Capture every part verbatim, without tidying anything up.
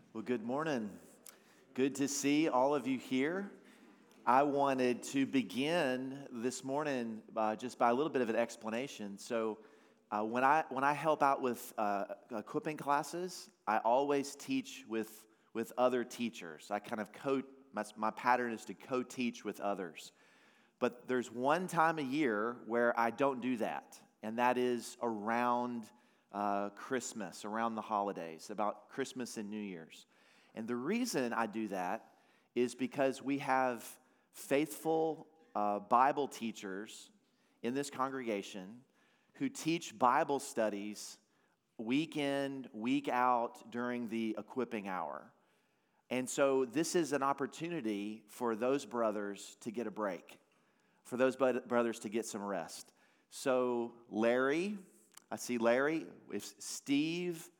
Well, good morning. Good to see all of you here. I wanted to begin this morning uh, just by a little bit of an explanation. So, uh, when I when I help out with uh, equipping classes, I always teach with with other teachers. I kind of co my, my pattern is to co-teach with others. But there's one time a year where I don't do that, and that is around Uh, Christmas, around the holidays, about Christmas and New Year's. And the reason I do that is because we have faithful uh, Bible teachers in this congregation who teach Bible studies week in, week out during the equipping hour. And so this is an opportunity for those brothers to get a break, for those brothers to get some rest. So Larry, I see Larry, if Steve,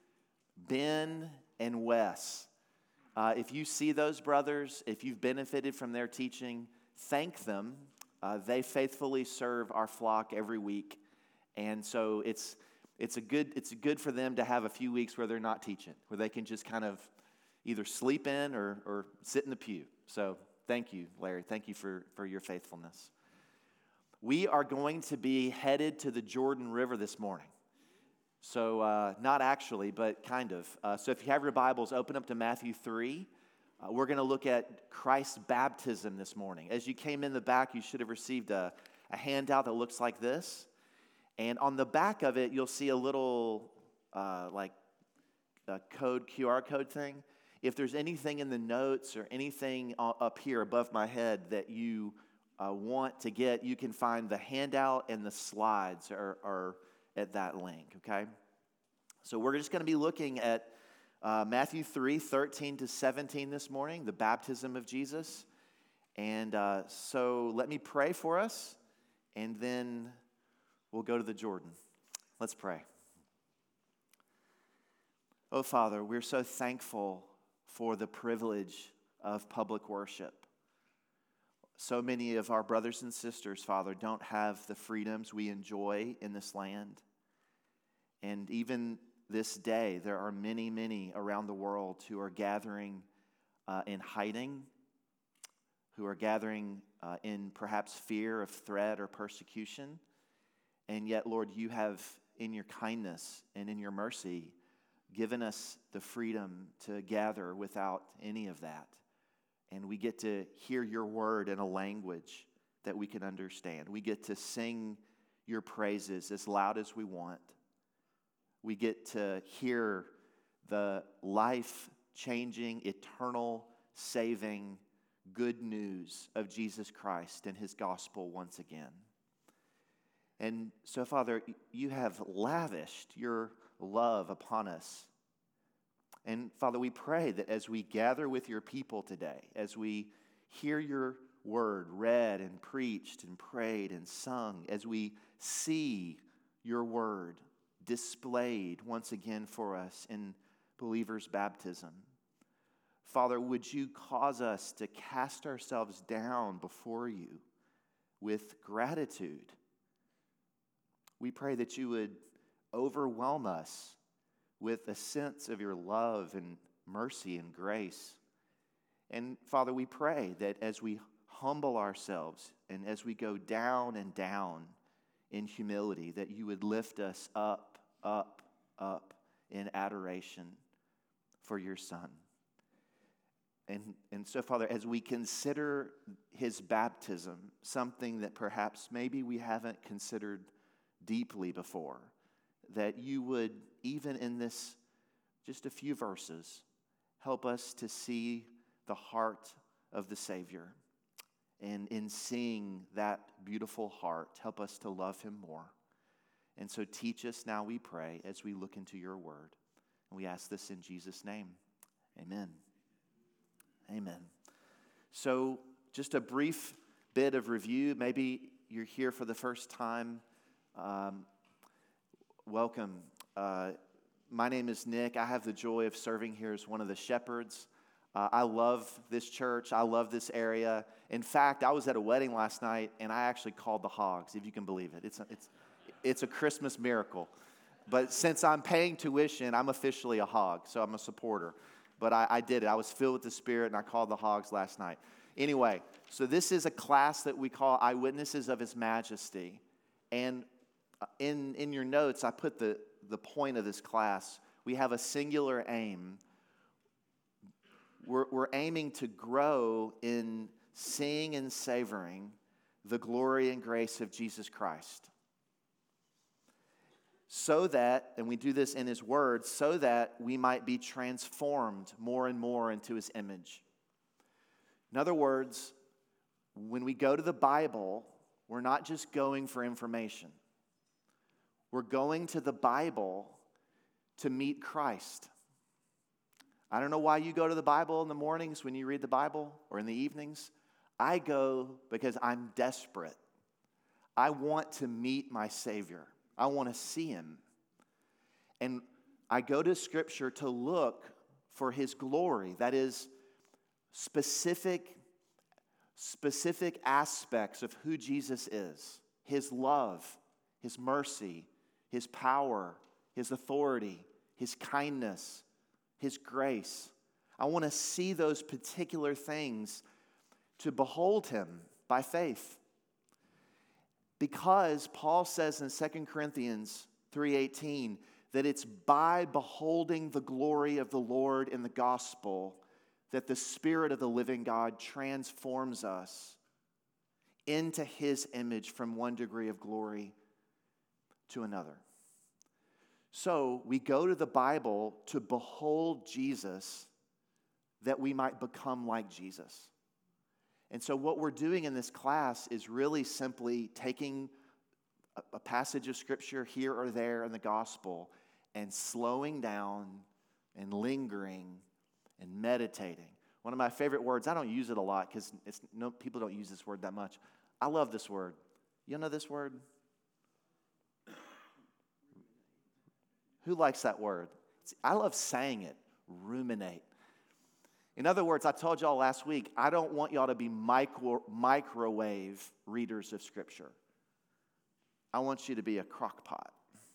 Ben, and Wes. Uh, if you see those brothers, if you've benefited from their teaching, thank them. Uh, they faithfully serve our flock every week, and so it's it's a good it's good for them to have a few weeks where they're not teaching, where they can just kind of either sleep in or or sit in the pew. So thank you, Larry. Thank you for for your faithfulness. We are going to be headed to the Jordan River this morning. So, uh, not actually, but kind of. Uh, so if you have your Bibles, open up to Matthew three. Uh, we're going to look at Christ's baptism this morning. As you came in the back, you should have received a, a handout that looks like this. And on the back of it, you'll see a little, uh, like, a code, Q R code thing. If there's anything in the notes or anything up here above my head that you uh, want to get, you can find the handout and the slides are, are at that link, okay? So we're just going to be looking at uh, Matthew three, thirteen to seventeen this morning, the baptism of Jesus. And uh, so let me pray for us, and then we'll go to the Jordan. Let's pray. Oh, Father, we're so thankful for the privilege of public worship. So many of our brothers and sisters, Father, don't have the freedoms we enjoy in this land. And even this day, there are many, many around the world who are gathering uh, in hiding, who are gathering uh, in perhaps fear of threat or persecution. And yet, Lord, you have, in your kindness and in your mercy, given us the freedom to gather without any of that. And we get to hear your word in a language that we can understand. We get to sing your praises as loud as we want. We get to hear the life-changing, eternal, saving good news of Jesus Christ and his gospel once again. And so, Father, you have lavished your love upon us. And Father, we pray that as we gather with your people today, as we hear your word read and preached and prayed and sung, as we see your word displayed once again for us in believers' baptism, Father, would you cause us to cast ourselves down before you with gratitude? We pray that you would overwhelm us with a sense of your love and mercy and grace. And Father, we pray that as we humble ourselves and as we go down and down in humility, that you would lift us up, up, up in adoration for your Son. And, and so, Father, as we consider his baptism, something that perhaps maybe we haven't considered deeply before, that you would, even in this just a few verses, help us to see the heart of the Savior. And in seeing that beautiful heart, help us to love him more. And so teach us now, we pray, as we look into your word. And we ask this in Jesus' name. Amen. Amen. So just a brief bit of review. Maybe you're here for the first time. Um, welcome. Uh, my name is Nick. I have the joy of serving here as one of the shepherds. Uh, I love this church. I love this area. In fact, I was at a wedding last night, and I actually called the hogs, if you can believe it. It's a, it's, it's a Christmas miracle. But since I'm paying tuition, I'm officially a hog, so I'm a supporter. but I, I did it. I was filled with the Spirit, and I called the hogs last night. Anyway, so this is a class that we call Eyewitnesses of His Majesty. And in, in your notes, I put the, the point of this class. We have a singular aim. We're, we're aiming to grow in seeing and savoring the glory and grace of Jesus Christ. So that, and we do this in His Word, so that we might be transformed more and more into His image. In other words, when we go to the Bible, we're not just going for information. We're going to the Bible to meet Christ. I don't know why you go to the Bible in the mornings when you read the Bible or in the evenings. I go because I'm desperate. I want to meet my Savior. I want to see Him. And I go to Scripture to look for His glory. That is, specific, specific aspects of who Jesus is. His love, His mercy, His power, His authority, His kindness, His grace. I want to see those particular things to behold Him by faith. Because Paul says in Second Corinthians three eighteen that it's by beholding the glory of the Lord in the gospel that the Spirit of the living God transforms us into His image from one degree of glory to another. So we go to the Bible to behold Jesus that we might become like Jesus. And so what we're doing in this class is really simply taking a, a passage of Scripture here or there in the gospel and slowing down and lingering and meditating. One of my favorite words, I don't use it a lot because it's no people don't use this word that much. I love this word. You know this word? Who likes that word? I love saying it, ruminate. In other words, I told y'all last week, I don't want y'all to be micro, microwave readers of Scripture. I want you to be a crock pot.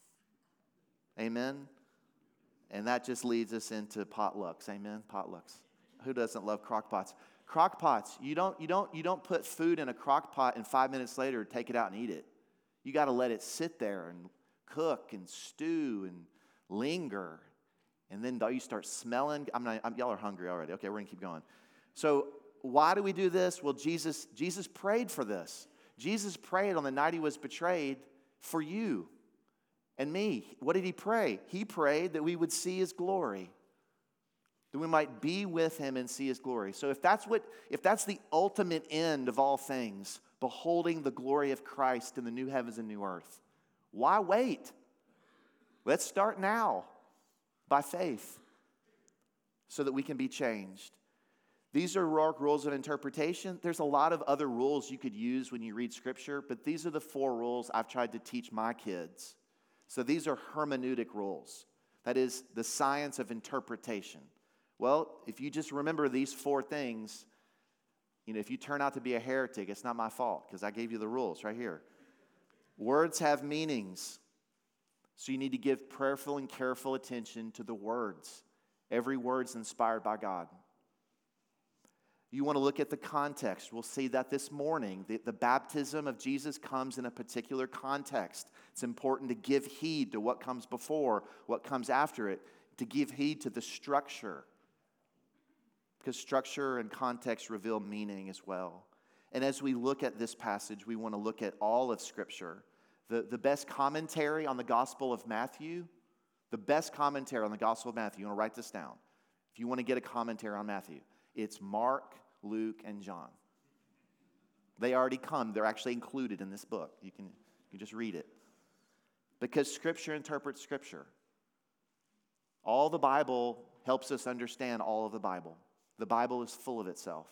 Amen? And that just leads us into potlucks. Amen? Potlucks. Who doesn't love crock pots? Crock pots, you don't, you don't, you don't put food in a crock pot and five minutes later take it out and eat it. You got to let it sit there and cook and stew and linger. And then you start smelling. I'm not, I'm, y'all are hungry already. Okay, we're going to keep going. So why do we do this? Well, Jesus, Jesus prayed for this. Jesus prayed on the night He was betrayed for you and me. What did He pray? He prayed that we would see His glory, that we might be with Him and see His glory. So if that's what, if that's the ultimate end of all things, beholding the glory of Christ in the new heavens and new earth, why wait? Let's start now. By faith, so that we can be changed. These are Rourke rules of interpretation. There's a lot of other rules you could use when you read Scripture, but these are the four rules I've tried to teach my kids. So these are hermeneutic rules. That is the science of interpretation. Well, if you just remember these four things, you know, if you turn out to be a heretic, it's not my fault because I gave you the rules right here. Words have meanings. So you need to give prayerful and careful attention to the words. Every word's inspired by God. You want to look at the context. We'll see that this morning. The, the baptism of Jesus comes in a particular context. It's important to give heed to what comes before, what comes after it, to give heed to the structure. Because structure and context reveal meaning as well. And as we look at this passage, we want to look at all of Scripture. The, the best commentary on the Gospel of Matthew, the best commentary on the Gospel of Matthew, you want to write this down. If you want to get a commentary on Matthew, it's Mark, Luke, and John. They already come. They're actually included in this book. You can, you can just read it. Because Scripture interprets Scripture. All the Bible helps us understand all of the Bible. The Bible is full of itself.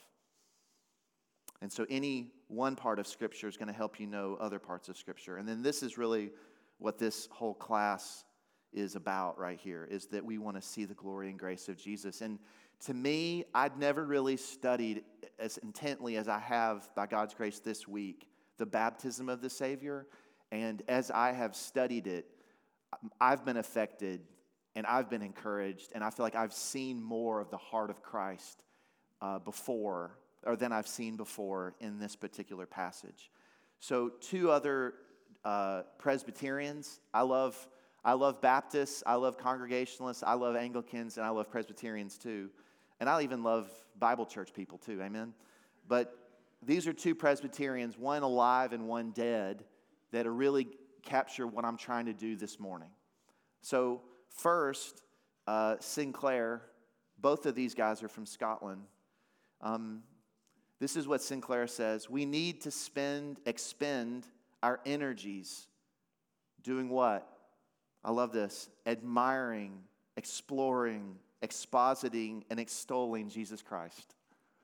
And so any one part of Scripture is going to help you know other parts of Scripture. And then this is really what this whole class is about right here, is that we want to see the glory and grace of Jesus. And to me, I'd never really studied as intently as I have, by God's grace this week, the baptism of the Savior. And as I have studied it, I've been affected and I've been encouraged, and I feel like I've seen more of the heart of Christ uh, before, or than I've seen before in this particular passage. So two other uh, Presbyterians. I love, I love Baptists, I love Congregationalists, I love Anglicans, and I love Presbyterians too. And I even love Bible church people too, amen? But these are two Presbyterians, one alive and one dead, that are really capture what I'm trying to do this morning. So first, uh, Sinclair, both of these guys are from Scotland. Um, this is what Sinclair says: we need to spend, expend our energies doing what? I love this. Admiring, exploring, expositing, and extolling Jesus Christ.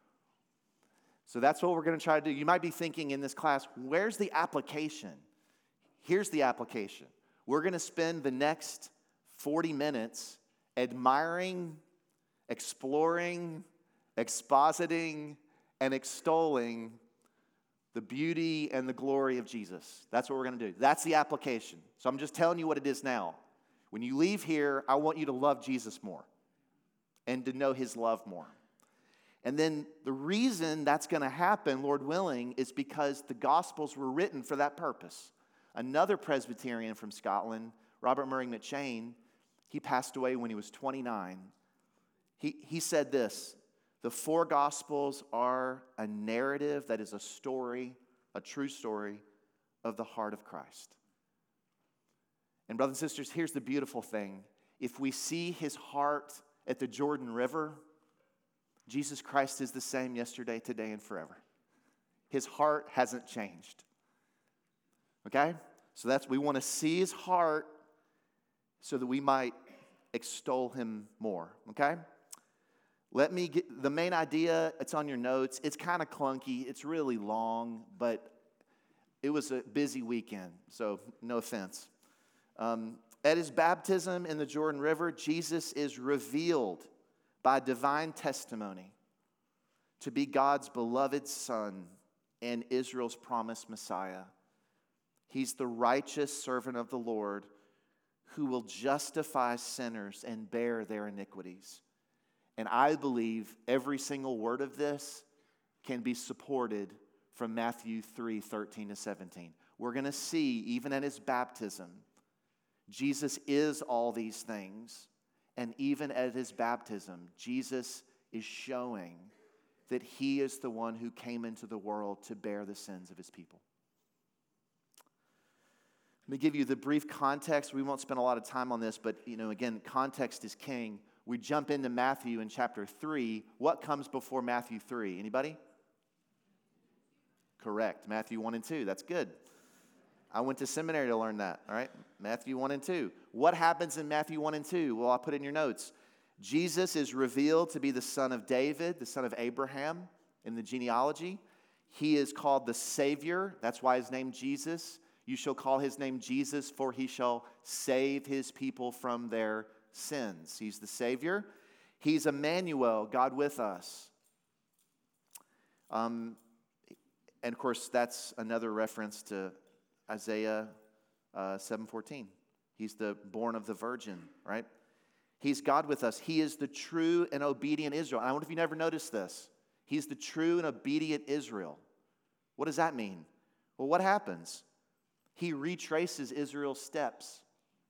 So that's what we're going to try to do. You might be thinking in this class, where's the application? Here's the application. We're going to spend the next forty minutes admiring, exploring, expositing, and extolling the beauty and the glory of Jesus. That's what we're going to do. That's the application. So I'm just telling you what it is now. When you leave here, I want you to love Jesus more and to know his love more. And then the reason that's going to happen, Lord willing, is because the Gospels were written for that purpose. Another Presbyterian from Scotland, Robert Murray McCheyne, he passed away when he was twenty-nine. He, he said this: the four Gospels are a narrative that is a story, a true story of the heart of Christ. And brothers and sisters, here's the beautiful thing. If we see his heart at the Jordan River, Jesus Christ is the same yesterday, today, and forever. His heart hasn't changed. Okay? So that's, we want to see his heart so that we might extol him more. Okay? Let me get, the main idea, it's on your notes. It's kind of clunky. It's really long, but it was a busy weekend, so no offense. Um, at his baptism in the Jordan River, Jesus is revealed by divine testimony to be God's beloved Son and Israel's promised Messiah. He's the righteous servant of the Lord who will justify sinners and bear their iniquities. And I believe every single word of this can be supported from Matthew three, thirteen to seventeen. We're going to see, even at his baptism, Jesus is all these things. And even at his baptism, Jesus is showing that he is the one who came into the world to bear the sins of his people. Let me give you the brief context. We won't spend a lot of time on this, but you know, again, context is king. We jump into Matthew in chapter three. What comes before Matthew three? Anybody? Correct. Matthew one and two. That's good. I went to seminary to learn that, all right? Matthew one and two. What happens in Matthew one and two? Well, I'll put it in your notes. Jesus is revealed to be the son of David, the son of Abraham in the genealogy. He is called the Savior. That's why his name Jesus. You shall call his name Jesus, for he shall save his people from their sins. He's the Savior. He's Emmanuel, God with us. Um, and of course, that's another reference to Isaiah uh, seven fourteen. He's the born of the virgin, right? He's God with us. He is the true and obedient Israel. And I wonder if you never noticed this. He's the true and obedient Israel. What does that mean? Well, what happens? He retraces Israel's steps.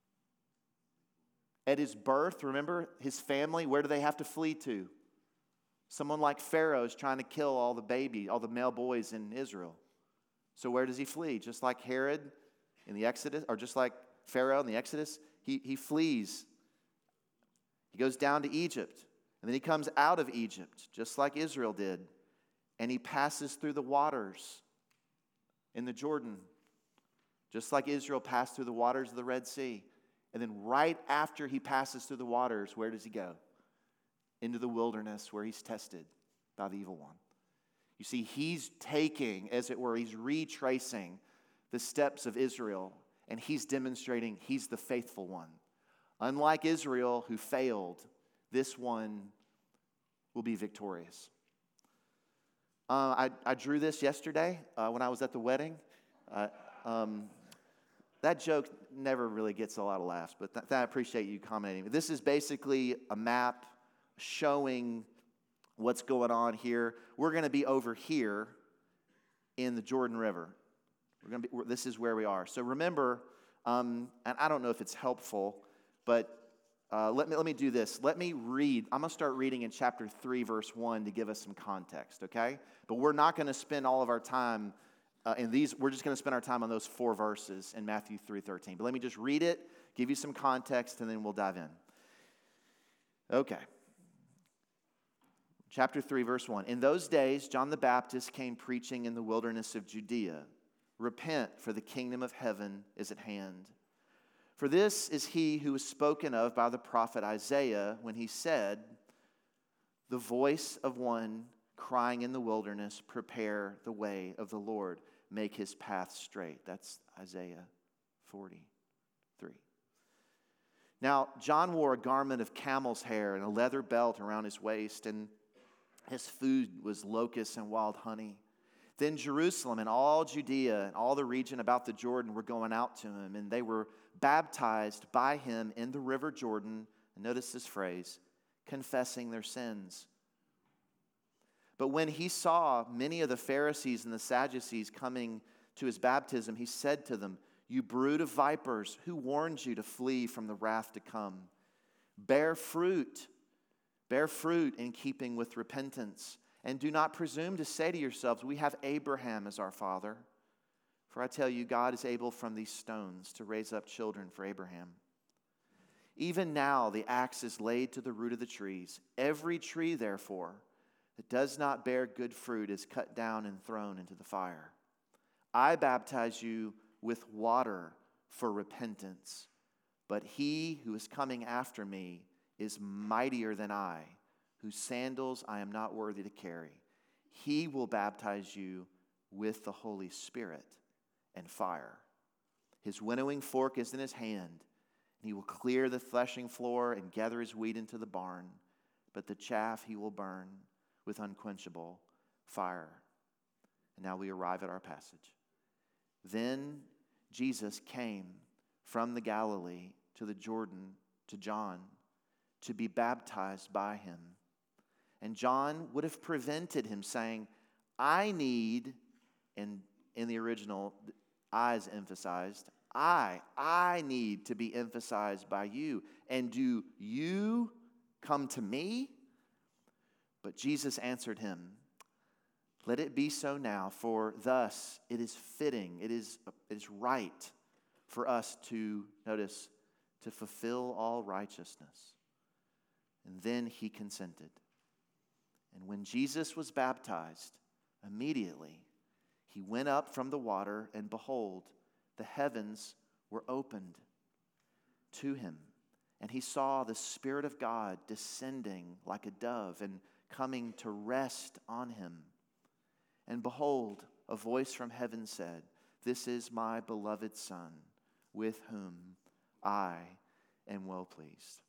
At his birth, remember, his family, where do they have to flee to? Someone like Pharaoh is trying to kill all the baby, all the male boys in Israel. So where does he flee? Just like Herod in the Exodus, or just like Pharaoh in the Exodus, he, he flees. He goes down to Egypt, and then he comes out of Egypt, just like Israel did, and he passes through the waters in the Jordan, just like Israel passed through the waters of the Red Sea. And then right after he passes through the waters, where does he go? Into the wilderness where he's tested by the evil one. You see, he's taking, as it were, he's retracing the steps of Israel, and he's demonstrating he's the faithful one. Unlike Israel, who failed, this one will be victorious. Uh, I, I drew this yesterday uh, when I was at the wedding. Uh, um, that joke, never really gets a lot of laughs, but th- I appreciate you commenting. This is basically a map showing what's going on here. We're going to be over here in the Jordan River. We're going to be. We're, this is where we are. So remember, um, and I don't know if it's helpful, but uh, let me let me do this. Let me read. I'm going to start reading in chapter three, verse one, to give us some context. Okay, but we're not going to spend all of our time uh, in these. We're just going to spend our time on those four verses in Matthew three thirteen. But let me just read it, give you some context, and then we'll dive in. Okay. Chapter three, verse one. In those days, John the Baptist came preaching in the wilderness of Judea. Repent, for the kingdom of heaven is at hand. For this is he who was spoken of by the prophet Isaiah when he said, the voice of one crying in the wilderness, prepare the way of the Lord, make his path straight. That's Isaiah forty-three. Now, John wore a garment of camel's hair and a leather belt around his waist, and his food was locusts and wild honey. Then Jerusalem and all Judea and all the region about the Jordan were going out to him, and they were baptized by him in the river Jordan. And notice this phrase, confessing their sins. But when he saw many of the Pharisees and the Sadducees coming to his baptism, he said to them, you brood of vipers, who warned you to flee from the wrath to come? Bear fruit, bear fruit in keeping with repentance. And do not presume to say to yourselves, we have Abraham as our father. For I tell you, God is able from these stones to raise up children for Abraham. Even now the axe is laid to the root of the trees. Every tree, therefore, that does not bear good fruit is cut down and thrown into the fire. I baptize you with water for repentance, but he who is coming after me is mightier than I, whose sandals I am not worthy to carry. He will baptize you with the Holy Spirit and fire. His winnowing fork is in his hand, and he will clear the threshing floor and gather his wheat into the barn, but the chaff he will burn with unquenchable fire. And now we arrive at our passage. Then Jesus came from the Galilee to the Jordan to John to be baptized by him. And John would have prevented him, saying, I need, and in the original, I is emphasized, I, I need to be emphasized by you. And do you come to me? But Jesus answered him, let it be so now, for thus it is fitting, it is, it is right for us to, notice, to fulfill all righteousness. And then he consented. And when Jesus was baptized, immediately he went up from the water, and behold, the heavens were opened to him. And he saw the Spirit of God descending like a dove and coming to rest on him. And behold, a voice from heaven said, this is my beloved Son, with whom I am well pleased.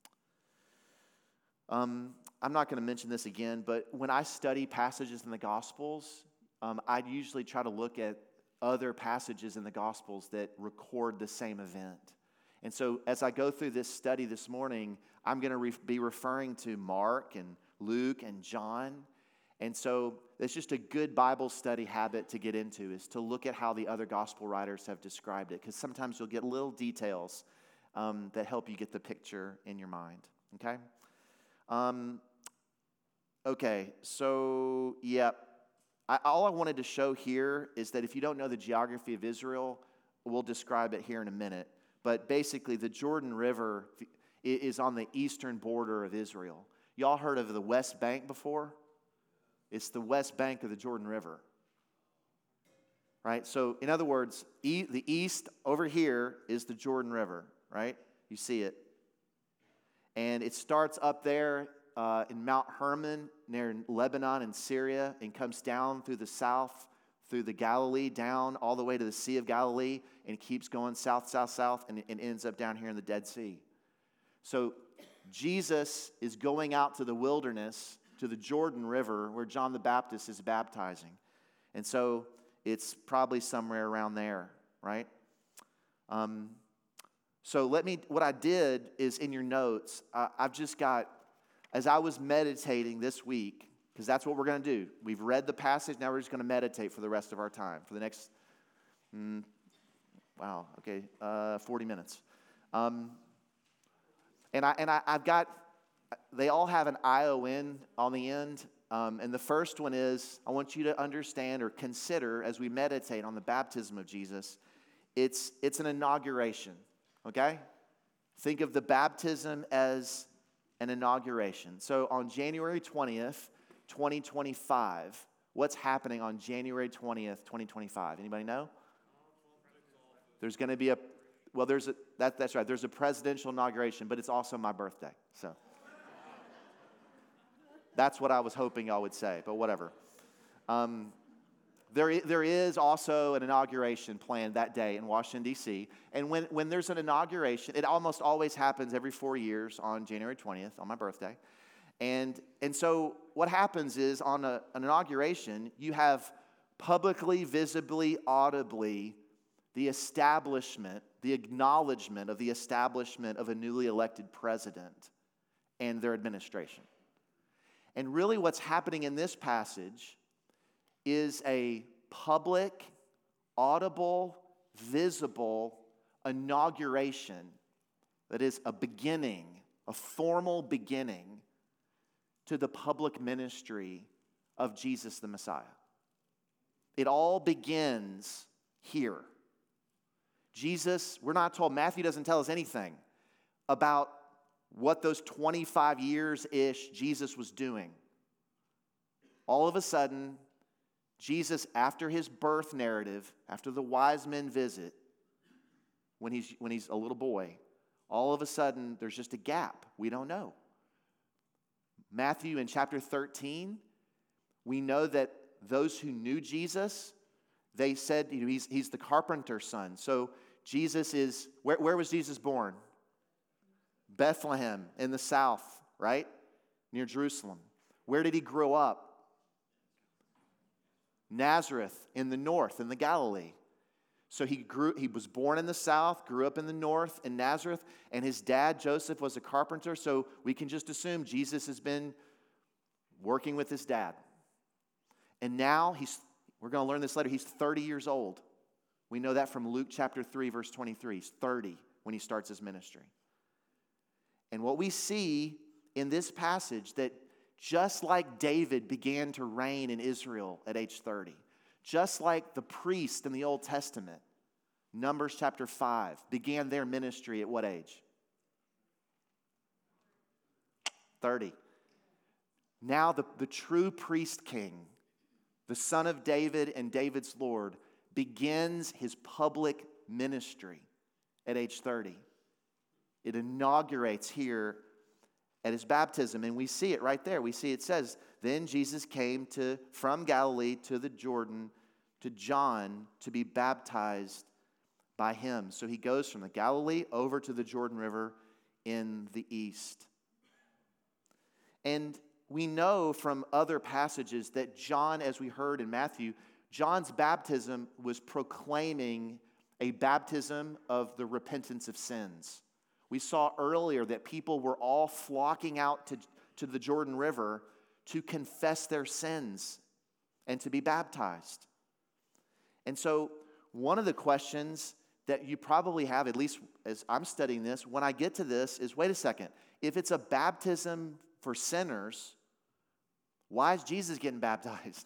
Um, I'm not going to mention this again, but when I study passages in the Gospels, um, I usually try to look at other passages in the Gospels that record the same event. And so as I go through this study this morning, I'm going to re- be referring to Mark and Luke and John. And so it's just a good Bible study habit to get into, is to look at how the other gospel writers have described it, because sometimes you'll get little details um, that help you get the picture in your mind, okay? Um, okay, so, yeah, I, all I wanted to show here is that if you don't know the geography of Israel, we'll describe it here in a minute, but basically the Jordan River is on the eastern border of Israel. Y'all heard of the West Bank before? It's the west bank of the Jordan River, right? So, in other words, e- the east over here is the Jordan River, right? You see it. And it starts up there uh, in Mount Hermon near Lebanon and Syria, and comes down through the south, through the Galilee, down all the way to the Sea of Galilee, and keeps going south, south, south, and, and ends up down here in the Dead Sea. So, Jesus is going out to the wilderness, to the Jordan River, where John the Baptist is baptizing. And so it's probably somewhere around there, right? Um, So let me, what I did is in your notes, uh, I've just got, as I was meditating this week, because that's what we're going to do. We've read the passage, now we're just going to meditate for the rest of our time, for the next, mm, wow, okay, uh, forty minutes. Um, and I, and I, I've got, they all have an I O N on the end. Um, and the first one is, I want you to understand or consider as we meditate on the baptism of Jesus, it's, it's an inauguration. Okay? Think of the baptism as an inauguration. So on January twentieth, twenty twenty-five, what's happening on January twentieth, twenty twenty-five? Anybody know? There's going to be a, well, there's a, that, that's right, there's a presidential inauguration, but it's also my birthday. So that's what I was hoping y'all would say, but whatever. Um, There, there is also an inauguration planned that day in Washington, D C And when, when there's an inauguration, it almost always happens every four years on January twentieth, on my birthday. And, and so what happens is on a, an inauguration, you have publicly, visibly, audibly the establishment, the acknowledgement of the establishment of a newly elected president and their administration. And really what's happening in this passage is a public, audible, visible inauguration that is a beginning, a formal beginning to the public ministry of Jesus the Messiah. It all begins here. Jesus, we're not told, Matthew doesn't tell us anything about what those twenty-five years-ish Jesus was doing. All of a sudden, Jesus, after his birth narrative, after the wise men visit, when he's, when he's a little boy, all of a sudden, there's just a gap. We don't know. Matthew in chapter thirteen, we know that those who knew Jesus, they said, you know, he's, he's the carpenter's son. So Jesus is, where, where was Jesus born? Bethlehem in the south, right? Near Jerusalem. Where did he grow up? Nazareth in the north, in the Galilee. So he grew. He was born in the south, grew up in the north, in Nazareth, and his dad, Joseph, was a carpenter, so we can just assume Jesus has been working with his dad. And now, he's. we're going to learn this later, he's thirty years old. We know that from Luke chapter three, verse twenty-three. He's thirty when he starts his ministry. And what we see in this passage, that just like David began to reign in Israel at age thirty, just like the priest in the Old Testament, Numbers chapter five, began their ministry at what age? thirty. Now the, the true priest king, the son of David and David's Lord, begins his public ministry at age thirty. It inaugurates here at his baptism, and we see it right there. We see it says, then Jesus came to from Galilee to the Jordan to John to be baptized by him. So he goes from the Galilee over to the Jordan River in the east. And we know from other passages that John, as we heard in Matthew, John's baptism was proclaiming a baptism of the repentance of sins. We saw earlier that people were all flocking out to, to the Jordan River to confess their sins and to be baptized. And so one of the questions that you probably have, at least as I'm studying this, when I get to this, is wait a second. If it's a baptism for sinners, why is Jesus getting baptized?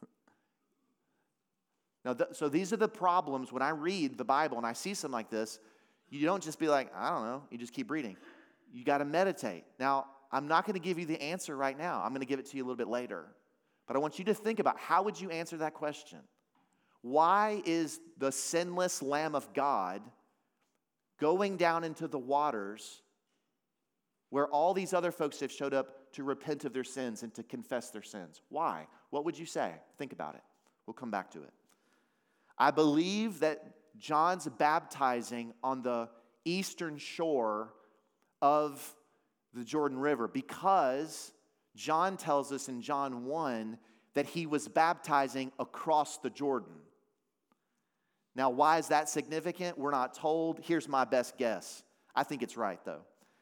Now, th- so these are the problems when I read the Bible and I see something like this. You don't just be like, I don't know. You just keep reading. You got to meditate. Now, I'm not going to give you the answer right now. I'm going to give it to you a little bit later. But I want you to think about, how would you answer that question? Why is the sinless Lamb of God going down into the waters where all these other folks have showed up to repent of their sins and to confess their sins? Why? What would you say? Think about it. We'll come back to it. I believe that John's baptizing on the eastern shore of the Jordan River because John tells us in John one that he was baptizing across the Jordan. Now, why is that significant? We're not told. Here's my best guess. I think it's right, though.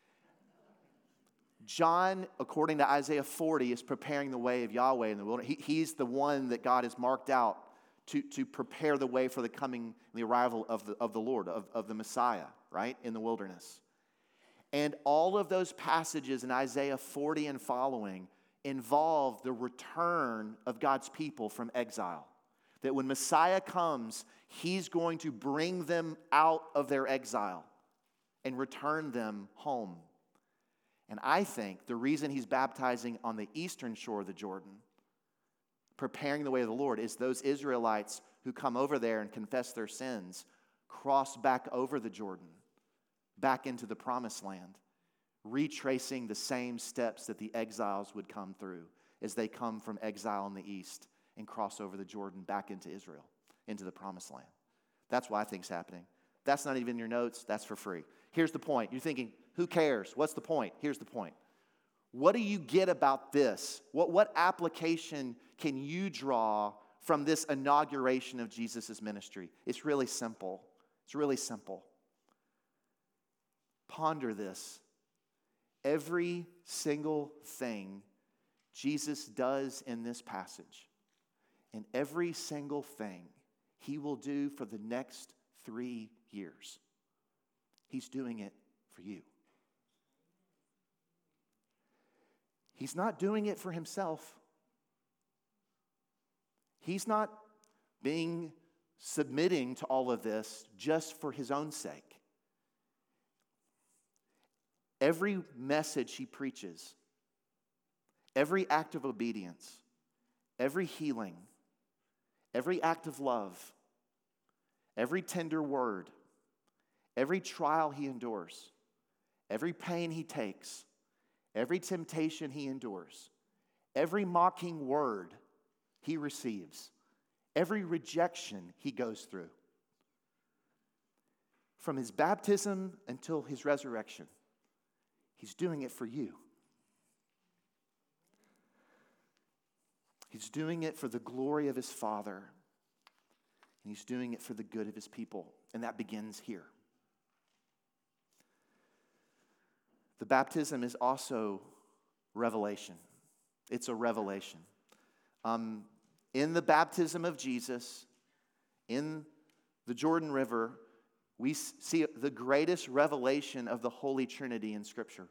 John, according to Isaiah forty, is preparing the way of Yahweh in the wilderness. He, he's the one that God has marked out to, to prepare the way for the coming, the arrival of the, of the Lord, of, of the Messiah, right, in the wilderness. And all of those passages in Isaiah forty and following involve the return of God's people from exile. That when Messiah comes, he's going to bring them out of their exile and return them home. And I think the reason he's baptizing on the eastern shore of the Jordan, preparing the way of the Lord, is those Israelites who come over there and confess their sins, cross back over the Jordan, back into the promised land, retracing the same steps that the exiles would come through as they come from exile in the east and cross over the Jordan back into Israel, into the promised land. That's what I think is happening. That's not even in your notes. That's for free. Here's the point. You're thinking, who cares? What's the point? Here's the point. What do you get about this? What, what application can you draw from this inauguration of Jesus' ministry? It's really simple. It's really simple. Ponder this. Every single thing Jesus does in this passage, and every single thing he will do for the next three years, he's doing it for you. He's not doing it for himself. He's not being submitting to all of this just for his own sake. Every message he preaches, every act of obedience, every healing, every act of love, every tender word, every trial he endures, every pain he takes, every temptation he endures, every mocking word he receives, every rejection he goes through, from his baptism until his resurrection, he's doing it for you. He's doing it for the glory of his Father, and he's doing it for the good of his people, and that begins here. The baptism is also revelation. It's a revelation. Um, in the baptism of Jesus, in the Jordan River, we see the greatest revelation of the Holy Trinity in Scripture.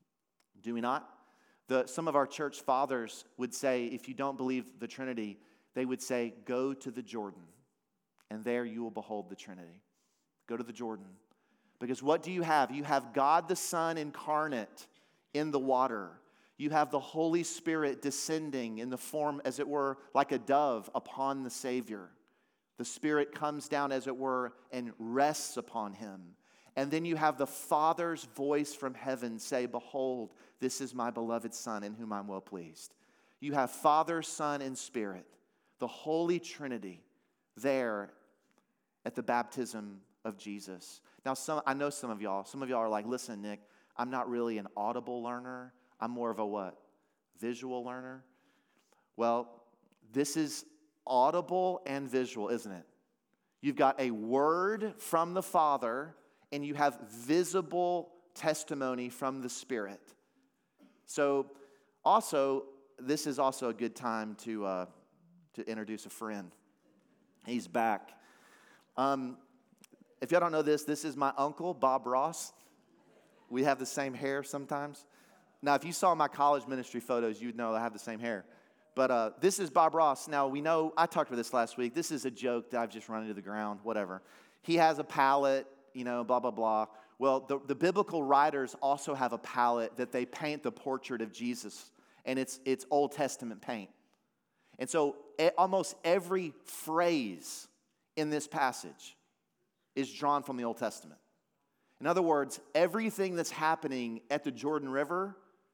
Do we not? The, some of our church fathers would say, if you don't believe the Trinity, they would say, go to the Jordan, and there you will behold the Trinity. Go to the Jordan. Because what do you have? You have God the Son incarnate in the water. You have the Holy Spirit descending in the form, as it were, like a dove upon the Savior. The Spirit comes down, as it were, and rests upon him. And then you have the Father's voice from heaven say, behold, this is my beloved Son in whom I'm well pleased. You have Father, Son, and Spirit, the Holy Trinity, there at the baptism of Jesus. Now, some I know some of y'all, some of y'all are like, listen, Nick, I'm not really an audible learner. I'm more of a what? Visual learner? Well, this is audible and visual, isn't it? You've got a word from the Father, and you have visible testimony from the Spirit. So, also, this is also a good time to uh, to introduce a friend. He's back. Um, if y'all don't know this, this is my uncle, Bob Ross. We have the same hair sometimes. Now, if you saw my college ministry photos, you'd know I have the same hair. But uh, this is Bob Ross. Now, we know, I talked about this last week. This is a joke that I've just run into the ground, whatever. He has a palette, you know, blah, blah, blah. Well, the, the biblical writers also have a palette that they paint the portrait of Jesus, and it's, it's Old Testament paint. And so e- almost every phrase in this passage is drawn from the Old Testament. In other words, everything that's happening at the Jordan River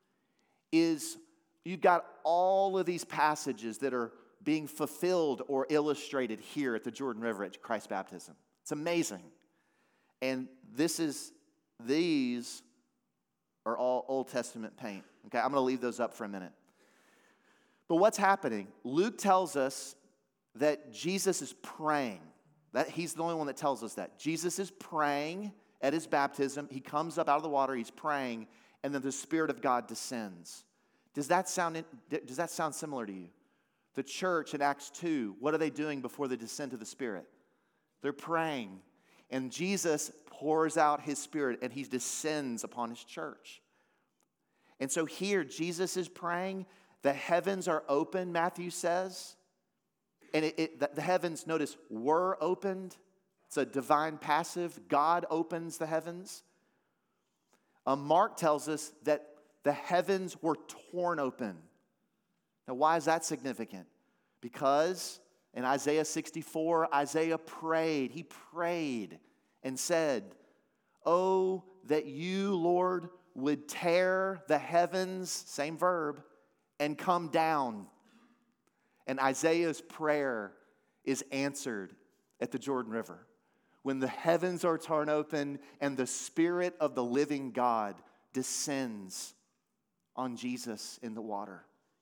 is, you've got all of these passages that are being fulfilled or illustrated here at the Jordan River at Christ's baptism. It's amazing. And this is, these are all Old Testament paint. Okay, I'm going to leave those up for a minute. But what's happening? Luke tells us that Jesus is praying. That, he's the only one that tells us that. Jesus is praying at his baptism. He comes up out of the water. He's praying. And then the Spirit of God descends. Does that sound, does that sound similar to you? The church in Acts two, what are they doing before the descent of the Spirit? They're praying. And Jesus pours out his Spirit and he descends upon his church. And so here, Jesus is praying. The heavens are open, Matthew says. And it, it, the heavens, notice, were opened. It's a divine passive. God opens the heavens. Um, Mark tells us that the heavens were torn open. Now, why is that significant? Because in Isaiah sixty-four, Isaiah prayed. He prayed and said, "Oh, that you, Lord, would tear the heavens," same verb, "and come down." And Isaiah's prayer is answered at the Jordan River. When the heavens are torn open and the Spirit of the living God descends on Jesus in the water.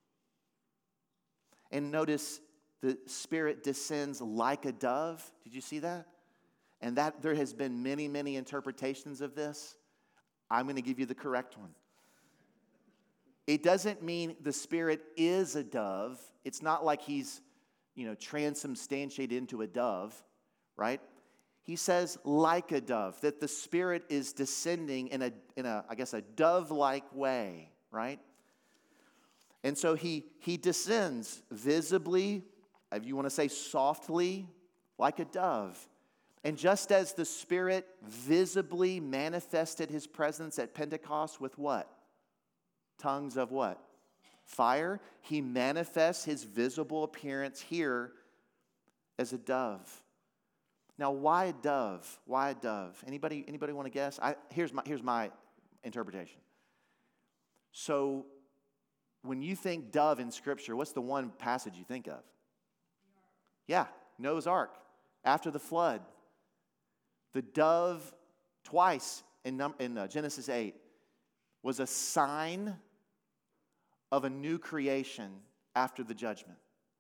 And notice the Spirit descends like a dove. Did you see that? And that there has been many, many interpretations of this. I'm going to give you the correct one. It doesn't mean the Spirit is a dove. It's not like he's, you know, transubstantiated into a dove, right? He says like a dove, that the Spirit is descending in a, in a I guess, a dove-like way, right? And so he, he descends visibly, if you want to say softly, like a dove. And just as the Spirit visibly manifested his presence at Pentecost with what? Tongues of what? Fire. He manifests his visible appearance here as a dove. Now, why a dove? Why a dove? Anybody, anybody want to guess? I, here's my, here's my interpretation. So, when you think dove in Scripture, what's the one passage you think of? Yeah, Noah's Ark. After the flood. The dove, twice in, in uh, Genesis eight, was a sign of a new creation after the judgment.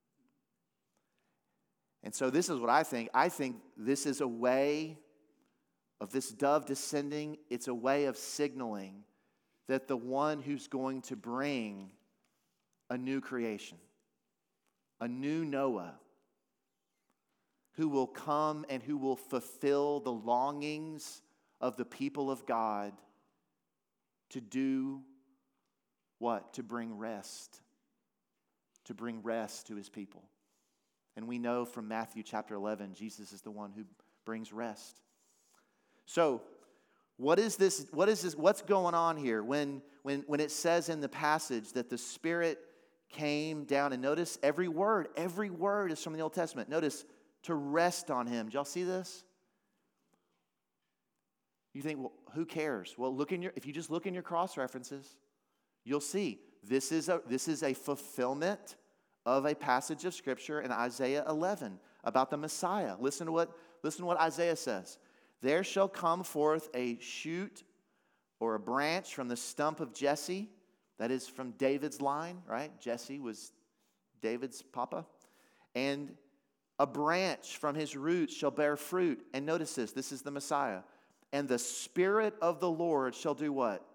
And so this is what I think. I think this is a way of this dove descending. It's a way of signaling that the one who's going to bring a new creation, a new Noah, who will come and who will fulfill the longings of the people of God to do what? To bring rest. To bring rest to his people. And we know from Matthew chapter eleven, Jesus is the one who brings rest. So, what is this? What is this? What's going on here when, when, when it says in the passage that the Spirit came down? And notice every word, every word is from the Old Testament. Notice, to rest on him. Did y'all see this? You think, well, who cares? Well, look in your, if you just look in your cross references, you'll see this is a, this is a fulfillment of a passage of Scripture in Isaiah eleven about the Messiah. Listen to what, listen to what Isaiah says. There shall come forth a shoot or a branch from the stump of Jesse. That is from David's line, right? Jesse was David's papa. And a branch from his roots shall bear fruit. And notice this, this is the Messiah. And the Spirit of the Lord shall do what?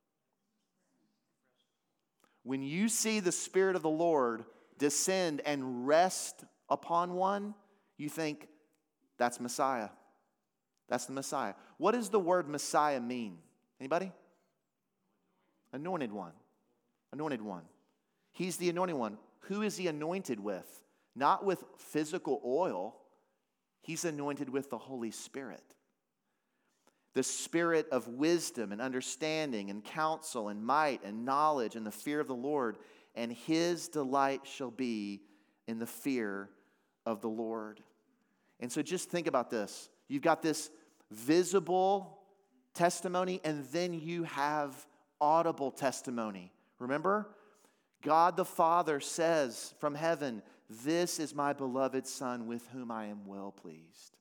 When you see the Spirit of the Lord descend and rest upon one, you think, that's Messiah. That's the Messiah. What does the word Messiah mean? Anybody? Anointed one. Anointed one. He's the anointed one. Who is he anointed with? Not with physical oil. He's anointed with the Holy Spirit. The Spirit of wisdom and understanding and counsel and might and knowledge and the fear of the Lord. And his delight shall be in the fear of the Lord. And so just think about this. You've got this visible testimony, and then you have audible testimony. Remember? God the Father says from heaven, "This is my beloved Son with whom I am well pleased."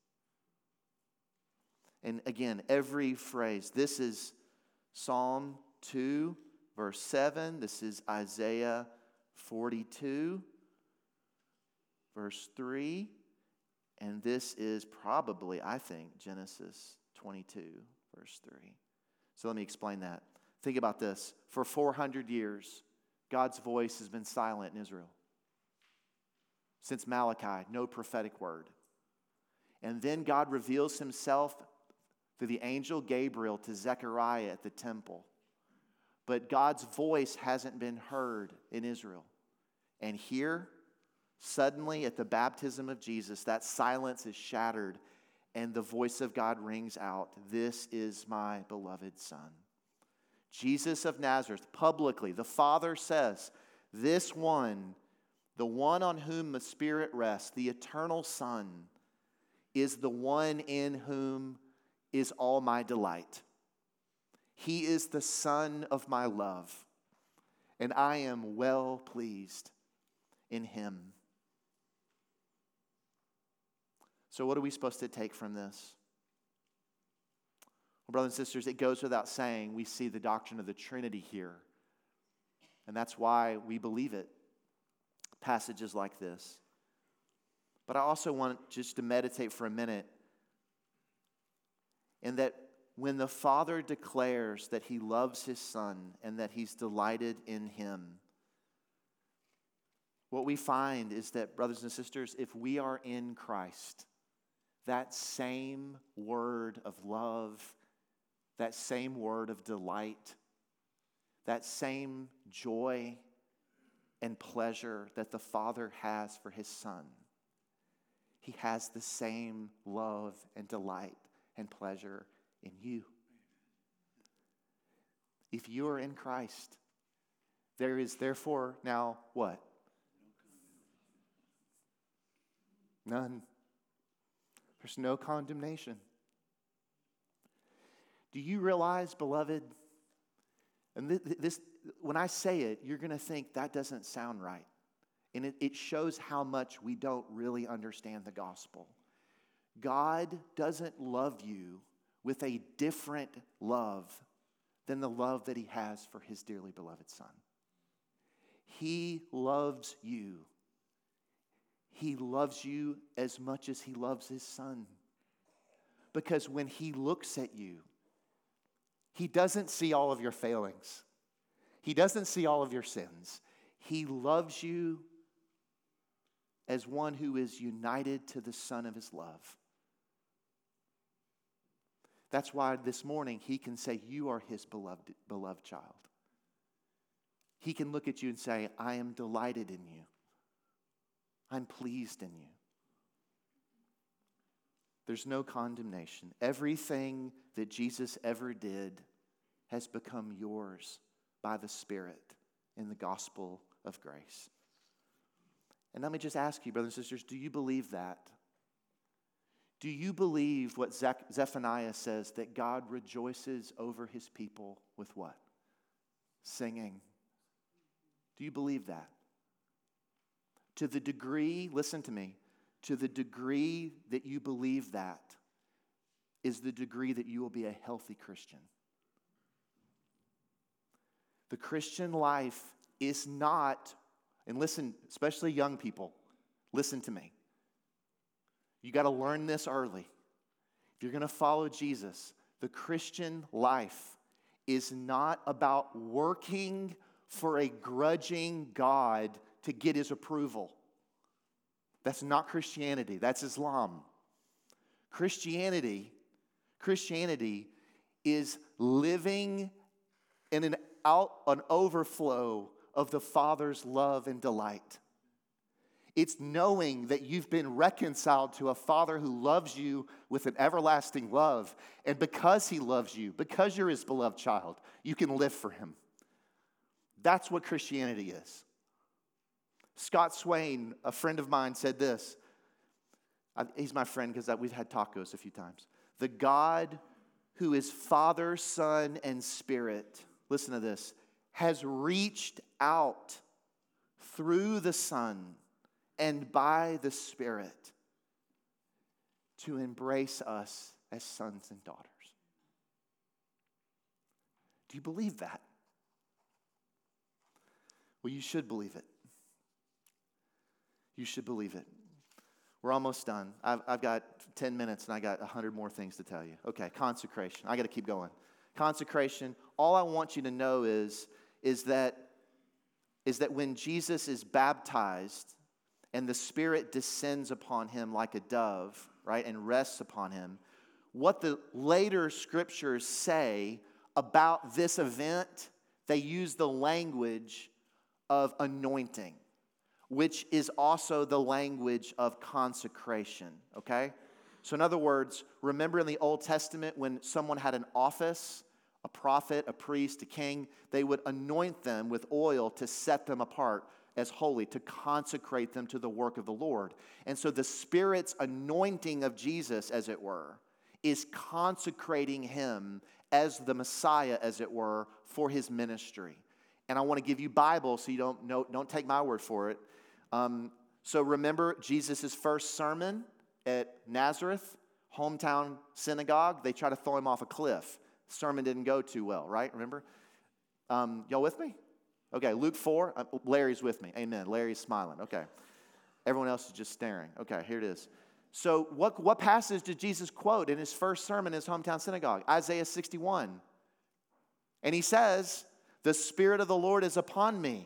And again, every phrase. This is Psalm two, verse seven. This is Isaiah forty-two, verse three. And this is probably, I think, Genesis twenty-two, verse three. So let me explain that. Think about this. For four hundred years, God's voice has been silent in Israel. Since Malachi, no prophetic word. And then God reveals himself through the angel Gabriel to Zechariah at the temple. But God's voice hasn't been heard in Israel. And here, suddenly at the baptism of Jesus, that silence is shattered and the voice of God rings out, "This is my beloved Son." Jesus of Nazareth, publicly, the Father says, this one, the one on whom the Spirit rests, the eternal Son, is the one in whom is all my delight. He is the Son of my love, and I am well pleased in him. So what are we supposed to take from this? Well, brothers and sisters, it goes without saying we see the doctrine of the Trinity here. And that's why we believe it. Passages like this. But I also want just to meditate for a minute in that when the Father declares that he loves his Son and that he's delighted in him, what we find is that, brothers and sisters, if we are in Christ, that same word of love, that same word of delight, that same joy and pleasure that the Father has for his Son, he has the same love and delight and pleasure in you. If you are in Christ, there is therefore now what? None. There's no condemnation. Do you realize, beloved, and this, this when I say it, you're going to think that doesn't sound right. And it, it shows how much we don't really understand the gospel. God doesn't love you with a different love than the love that he has for his dearly beloved Son. He loves you. He loves you as much as he loves his Son. Because when he looks at you, he doesn't see all of your failings. He doesn't see all of your sins. He loves you as one who is united to the Son of his love. That's why this morning he can say, you are his beloved, beloved child. He can look at you and say, I am delighted in you. I'm pleased in you. There's no condemnation. Everything that Jesus ever did has become yours by the Spirit in the gospel of grace. And let me just ask you, brothers and sisters, do you believe that? Do you believe what Zephaniah says, that God rejoices over his people with what? Singing. Do you believe that? To the degree, listen to me, to the degree that you believe that is the degree that you will be a healthy Christian. The Christian life is not, and listen, especially young people, listen to me. You got to learn this early. If you're going to follow Jesus, the Christian life is not about working for a grudging God to get his approval. That's not Christianity. That's Islam. Christianity, Christianity is living in an out, an overflow of the Father's love and delight. It's knowing that you've been reconciled to a Father who loves you with an everlasting love. And because he loves you, because you're his beloved child, you can live for him. That's what Christianity is. Scott Swain, a friend of mine, said this. He's my friend because we've had tacos a few times. The God who is Father, Son, and Spirit, listen to this, has reached out through the Son and by the Spirit to embrace us as sons and daughters. Do you believe that? Well, you should believe it. You should believe it. We're almost done. I've, I've got ten minutes and I got one hundred more things to tell you. Okay, consecration. I got to keep going. Consecration, all I want you to know is, is, that, is that when Jesus is baptized and the Spirit descends upon him like a dove, right, and rests upon him, what the later scriptures say about this event, they use the language of anointing, which is also the language of consecration, okay? So in other words, remember in the Old Testament when someone had an office, a prophet, a priest, a king, they would anoint them with oil to set them apart as holy, to consecrate them to the work of the Lord. And so the Spirit's anointing of Jesus, as it were, is consecrating him as the Messiah, as it were, for his ministry. And I want to give you Bible so you don't know, don't take my word for it. Um, so remember Jesus' first sermon at Nazareth, hometown synagogue. They tried to throw him off a cliff. The sermon didn't go too well, right? Remember? Um, y'all with me? Okay, Luke four. Uh, Larry's with me. Amen. Larry's smiling. Okay. Everyone else is just staring. Okay, here it is. So what, what passage did Jesus quote in his first sermon in his hometown synagogue? Isaiah sixty-one. And he says, the Spirit of the Lord is upon me.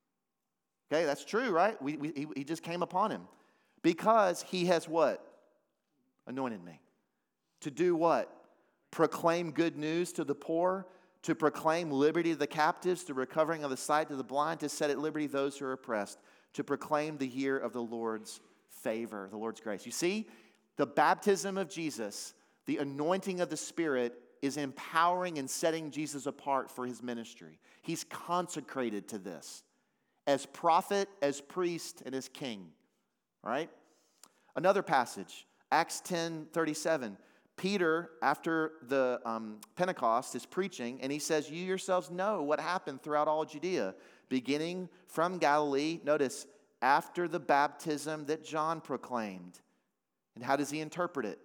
Okay, that's true, right? We, we, he, he just came upon him. Because he has what? Anointed me. To do what? Proclaim good news to the poor, to proclaim liberty to the captives, the recovering of the sight to the blind, to set at liberty those who are oppressed, to proclaim the year of the Lord's favor, the Lord's grace. You see, the baptism of Jesus, the anointing of the Spirit, is empowering and setting Jesus apart for his ministry. He's consecrated to this as prophet, as priest, and as king. All right? Another passage, Acts ten thirty-seven. Peter, after the um, Pentecost, is preaching, and he says, you yourselves know what happened throughout all Judea, beginning from Galilee, notice, after the baptism that John proclaimed. And how does he interpret it?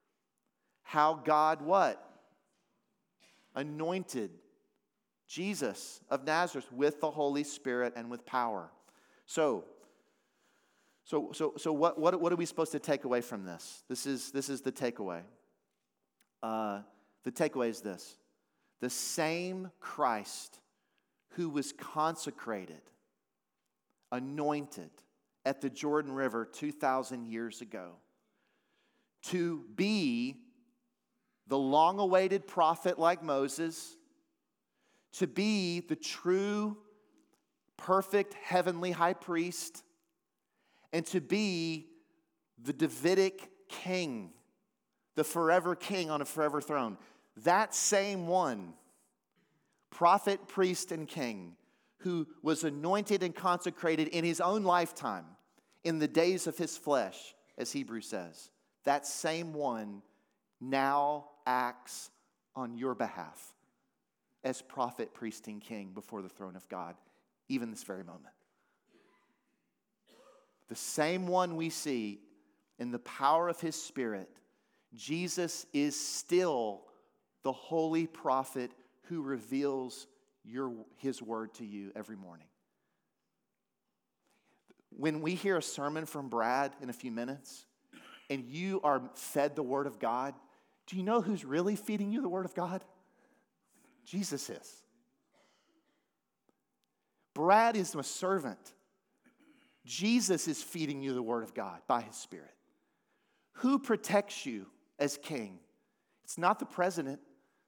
How God what? Anointed Jesus of Nazareth with the Holy Spirit and with power. So, so, so, so what, what, what are we supposed to take away from this? This is, this is the takeaway. Uh, the takeaway is this. The same Christ who was consecrated, anointed at the Jordan River two thousand years ago to be the long-awaited prophet like Moses, to be the true, perfect heavenly high priest, and to be the Davidic king, the forever king on a forever throne. That same one, prophet, priest, and king, who was anointed and consecrated in his own lifetime, in the days of his flesh, as Hebrews says, that same one now acts on your behalf as prophet, priest, and king before the throne of God, even this very moment. The same one we see in the power of his Spirit, Jesus is still the holy prophet who reveals your, his word to you every morning. When we hear a sermon from Brad in a few minutes, and you are fed the word of God, do you know who's really feeding you the word of God? Jesus is. Brad is a servant. Jesus is feeding you the word of God by his Spirit. Who protects you as king? It's not the president.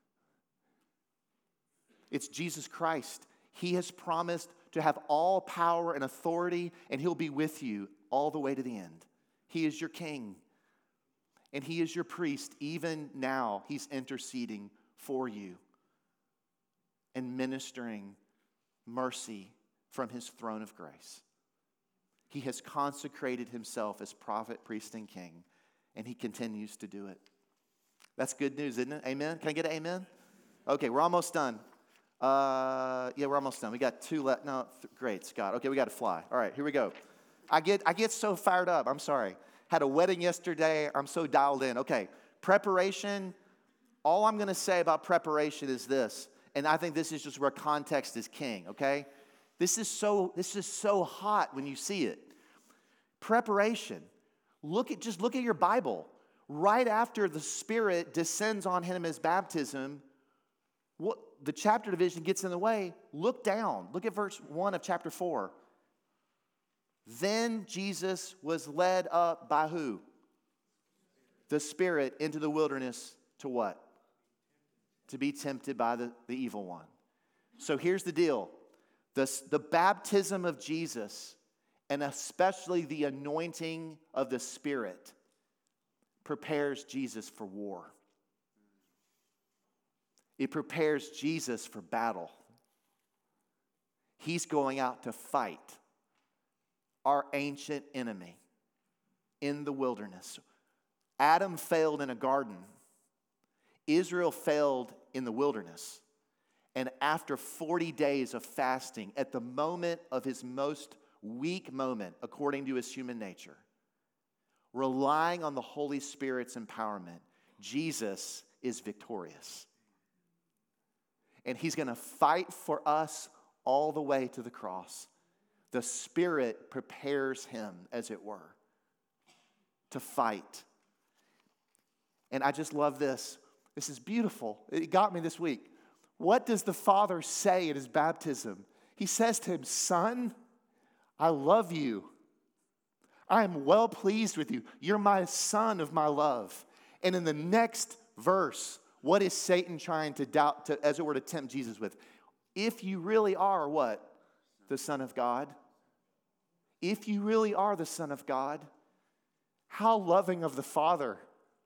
It's Jesus Christ. He has promised to have all power and authority, and he'll be with you all the way to the end. He is your king, and he is your priest. Even now, he's interceding for you and ministering mercy from his throne of grace. He has consecrated himself as prophet, priest, and king, and he continues to do it. That's good news, isn't it? Amen? Can I get an amen? Okay, we're almost done. Uh, yeah, we're almost done. We got two left. No, th- great, Scott. Okay, we got to fly. All right, here we go. I get, I get so fired up. I'm sorry. Had a wedding yesterday. I'm so dialed in. Okay, preparation. All I'm going to say about preparation is this, and I think this is just where context is king. Okay, this is so, this is so hot when you see it. Preparation. Look at, just look at your Bible. Right after the Spirit descends on him as baptism, what, the chapter division gets in the way. Look down. Look at verse one of chapter four. Then Jesus was led up by who? The Spirit into the wilderness to what? To be tempted by the, the evil one. So here's the deal. The, the baptism of Jesus, and especially the anointing of the Spirit, prepares Jesus for war. It prepares Jesus for battle. He's going out to fight our ancient enemy in the wilderness. Adam failed in a garden. Israel failed in the wilderness. And after forty days of fasting, at the moment of his most weak moment, according to his human nature, relying on the Holy Spirit's empowerment, Jesus is victorious. And he's going to fight for us all the way to the cross. The Spirit prepares him, as it were, to fight. And I just love this. This is beautiful. It got me this week. What does the Father say at his baptism? He says to him, "Son, I love you. I am well pleased with you. You're my son of my love." And in the next verse, what is Satan trying to doubt, to, as it were, to tempt Jesus with? If you really are what? The Son of God. If you really are the Son of God, how loving of the Father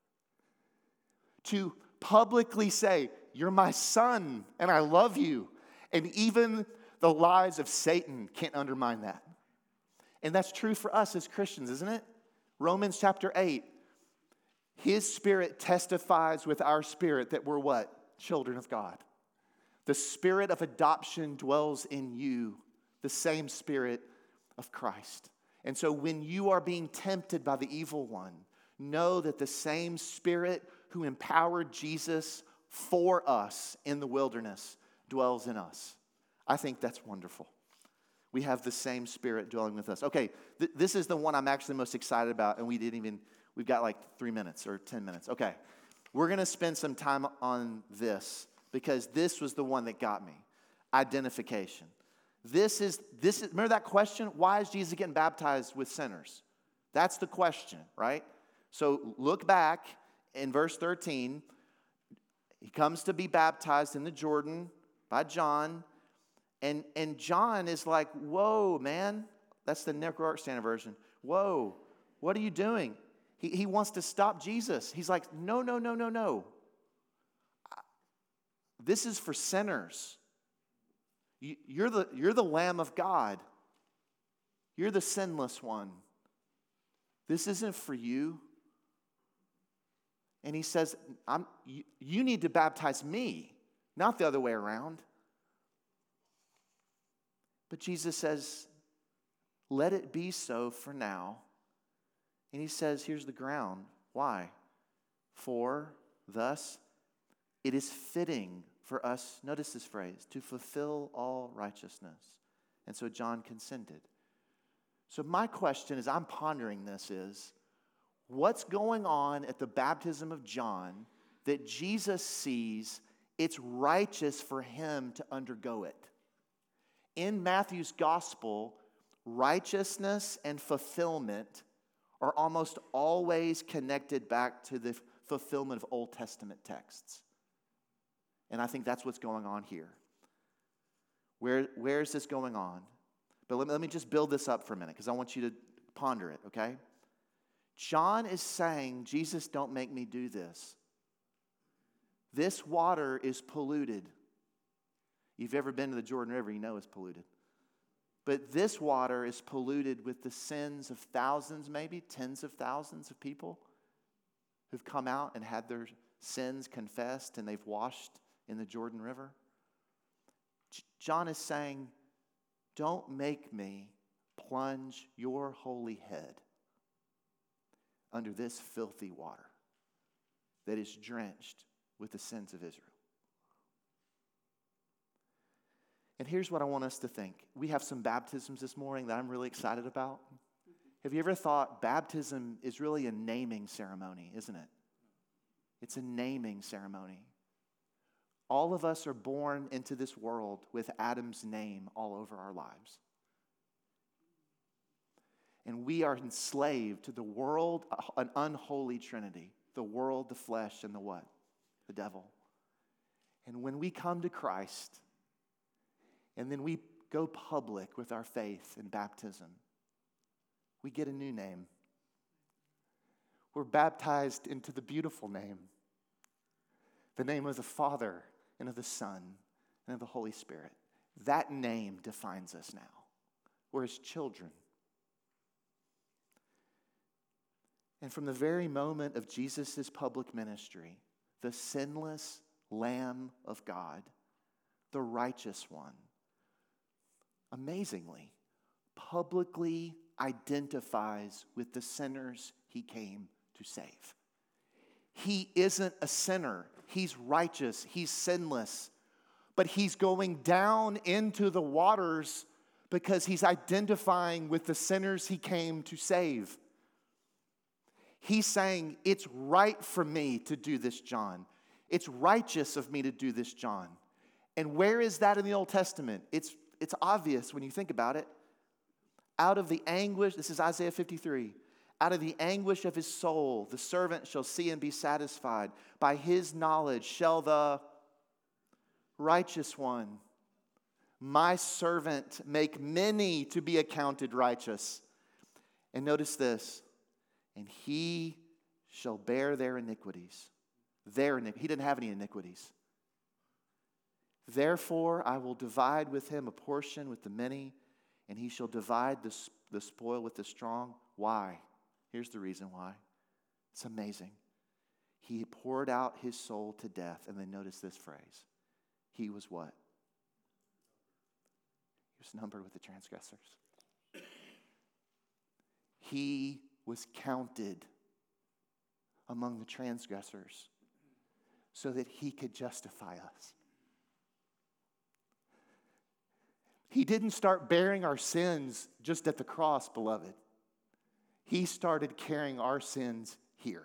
to publicly say, "You're my son and I love you." And even the lies of Satan can't undermine that. And that's true for us as Christians, isn't it? Romans chapter eight. His Spirit testifies with our spirit that we're what? Children of God. The Spirit of adoption dwells in you, the same Spirit of Christ. And so when you are being tempted by the evil one, know that the same Spirit who empowered Jesus for us in the wilderness dwells in us. I think that's wonderful. We have the same Spirit dwelling with us. Okay, th- this is the one I'm actually most excited about, and we didn't even, we've got like three minutes or ten minutes. Okay, we're going to spend some time on this because this was the one that got me. Identification. This is, this is, remember that question? Why is Jesus getting baptized with sinners? That's the question, right? So look back in verse thirteen. He comes to be baptized in the Jordan by John. And, and John is like, "Whoa, man." That's the Network Art Standard version. "Whoa, what are you doing?" He, he wants to stop Jesus. He's like, no, no, no, no, no. This is for sinners. You, you're the, you're the Lamb of God. You're the sinless one. This isn't for you. And he says, I'm, you, you need to baptize me, not the other way around. But Jesus says, let it be so for now. And he says, here's the ground. Why? For thus it is fitting for us, notice this phrase, to fulfill all righteousness. And so John consented. So my question as I'm pondering this is, what's going on at the baptism of John that Jesus sees it's righteous for him to undergo it? In Matthew's gospel, righteousness and fulfillment are almost always connected back to the fulfillment of Old Testament texts. And I think that's what's going on here. Where, where is this going on? But let me, let me just build this up for a minute because I want you to ponder it, okay? John is saying, Jesus, don't make me do this. This water is polluted. If you've ever been to the Jordan River, you know it's polluted. But this water is polluted with the sins of thousands, maybe tens of thousands of people who've come out and had their sins confessed and they've washed in the Jordan River. John is saying, don't make me plunge your holy head under this filthy water that is drenched with the sins of Israel. And here's what I want us to think. We have some baptisms this morning that I'm really excited about. Have you ever thought baptism is really a naming ceremony, isn't it? It's a naming ceremony. All of us are born into this world with Adam's name all over our lives. And we are enslaved to the world, an unholy trinity. The world, the flesh, and the what? The devil. And when we come to Christ, and then we go public with our faith in baptism, we get a new name. We're baptized into the beautiful name, the name of the Father and of the Son and of the Holy Spirit. That name defines us now. We're His children. And from the very moment of Jesus' public ministry, the sinless Lamb of God, the righteous one, amazingly, publicly identifies with the sinners He came to save. He isn't a sinner. He's righteous. He's sinless. But He's going down into the waters because He's identifying with the sinners He came to save. He's saying, it's right for me to do this, John. It's righteous of me to do this, John. And where is that in the Old Testament? It's, it's obvious when you think about it. Out of the anguish, this is Isaiah fifty-three, out of the anguish of his soul, the servant shall see and be satisfied. By his knowledge shall the righteous one, my servant, make many to be accounted righteous. And notice this. And he shall bear their iniquities. Their iniquities. He didn't have any iniquities. Therefore, I will divide with him a portion with the many, and he shall divide the, the spoil with the strong. Why? Here's the reason why. It's amazing. He poured out his soul to death. And then notice this phrase. He was what? He was numbered with the transgressors. He was counted among the transgressors so that he could justify us. He didn't start bearing our sins just at the cross, beloved. He started carrying our sins here.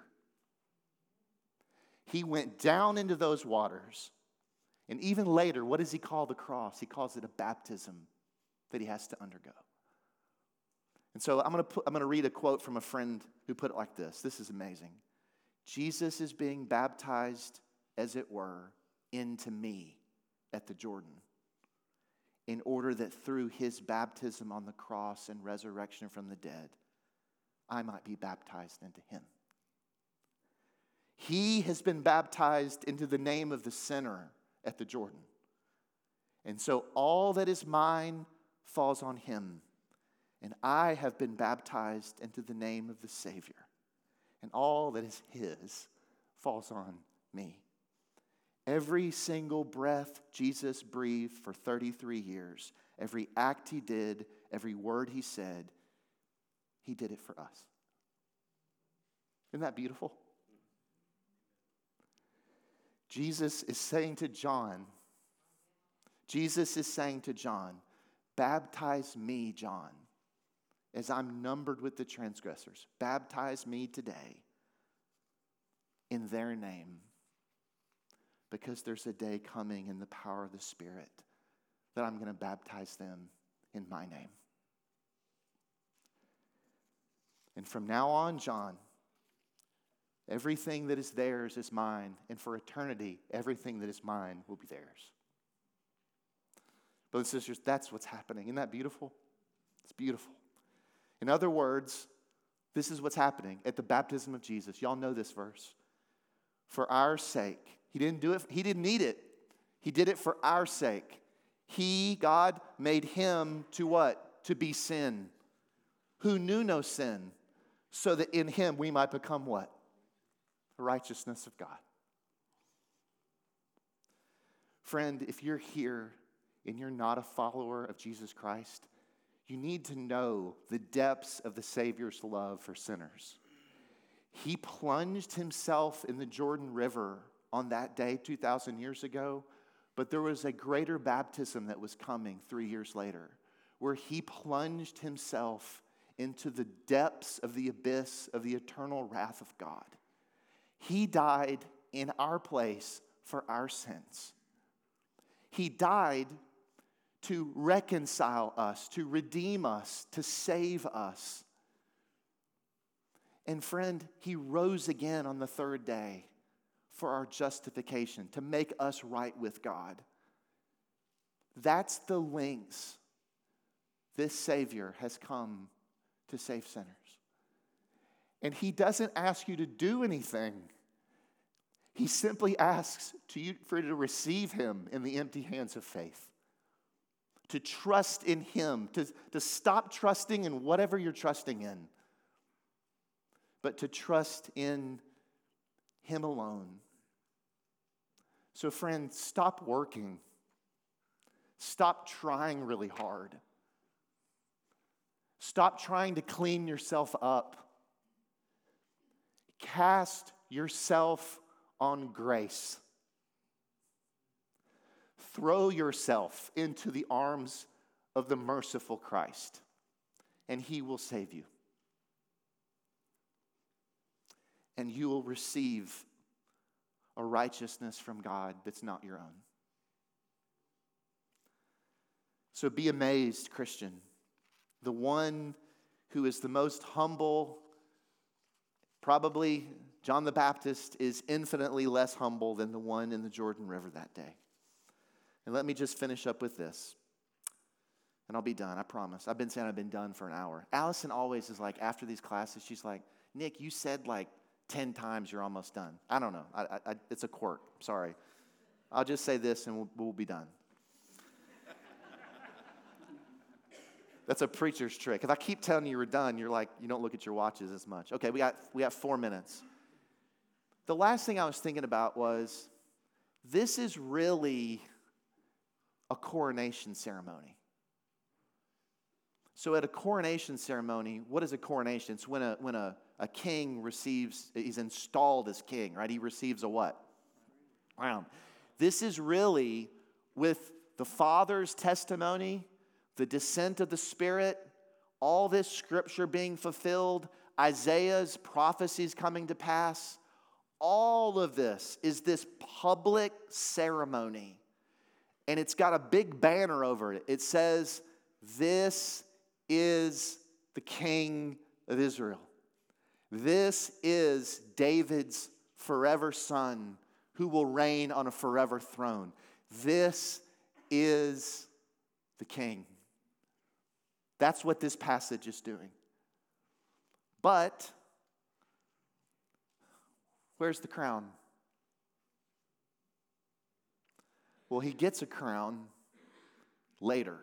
He went down into those waters. And even later, what does he call the cross? He calls it a baptism that he has to undergo. And so I'm going to put, I'm going to read a quote from a friend who put it like this. This is amazing. Jesus is being baptized, as it were, into me at the Jordan, in order that through his baptism on the cross and resurrection from the dead, I might be baptized into him. He has been baptized into the name of the sinner at the Jordan. And so all that is mine falls on him. And I have been baptized into the name of the Savior. And all that is his falls on me. Every single breath Jesus breathed for thirty-three years, every act he did, every word he said, he did it for us. Isn't that beautiful? Jesus is saying to John, Jesus is saying to John, baptize me, John, as I'm numbered with the transgressors. Baptize me today in their name, because there's a day coming in the power of the Spirit that I'm going to baptize them in my name. And from now on, John, everything that is theirs is mine, and for eternity, everything that is mine will be theirs. Brothers and sisters, that's what's happening. Isn't that beautiful? It's beautiful. In other words, this is what's happening at the baptism of Jesus. Y'all know this verse. For our sake. He didn't do it. He didn't need it. He did it for our sake. He, God, made him to what? To be sin. Who knew no sin. So that in him we might become what? The righteousness of God. Friend, if you're here and you're not a follower of Jesus Christ, you need to know the depths of the Savior's love for sinners. He plunged himself in the Jordan River on that day two thousand years ago, but there was a greater baptism that was coming three years later, where he plunged himself into the depths of the abyss of the eternal wrath of God. He died in our place for our sins. He died to reconcile us, to redeem us, to save us. And friend, He rose again on the third day for our justification, to make us right with God. That's the lengths this Savior has come to save sinners. And He doesn't ask you to do anything. He simply asks to you for you to receive Him in the empty hands of faith, to trust in Him, to, to stop trusting in whatever you're trusting in, but to trust in Him alone. So friend, stop working. Stop trying really hard. Stop trying to clean yourself up. Cast yourself on grace. Throw yourself into the arms of the merciful Christ, and He will save you. And you will receive a righteousness from God that's not your own. So be amazed, Christian. The one who is the most humble, probably John the Baptist, is infinitely less humble than the one in the Jordan River that day. And let me just finish up with this. And I'll be done, I promise. I've been saying I've been done for an hour. Allison always is like, after these classes, she's like, Nick, you said like ten times you're almost done. I don't know. I, I, it's a quirk. Sorry. I'll just say this and we'll, we'll be done. That's a preacher's trick. If I keep telling you you're done, you're like, you don't look at your watches as much. Okay, we got we got four minutes. The last thing I was thinking about was, this is really a coronation ceremony. So at a coronation ceremony, what is a coronation? It's when a when a, a king receives, he's installed as king, right? He receives a what? Crown. This is really, with the Father's testimony, the descent of the Spirit, all this scripture being fulfilled, Isaiah's prophecies coming to pass, all of this is this public ceremony. And it's got a big banner over it. It says, "This is the King of Israel. This is David's forever son who will reign on a forever throne. This is the King." That's what this passage is doing. But where's the crown? Well, he gets a crown later.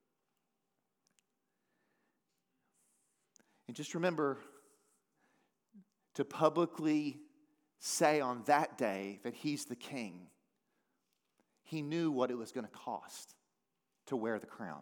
And just remember to publicly say on that day that he's the king. He knew what it was going to cost to wear the crown.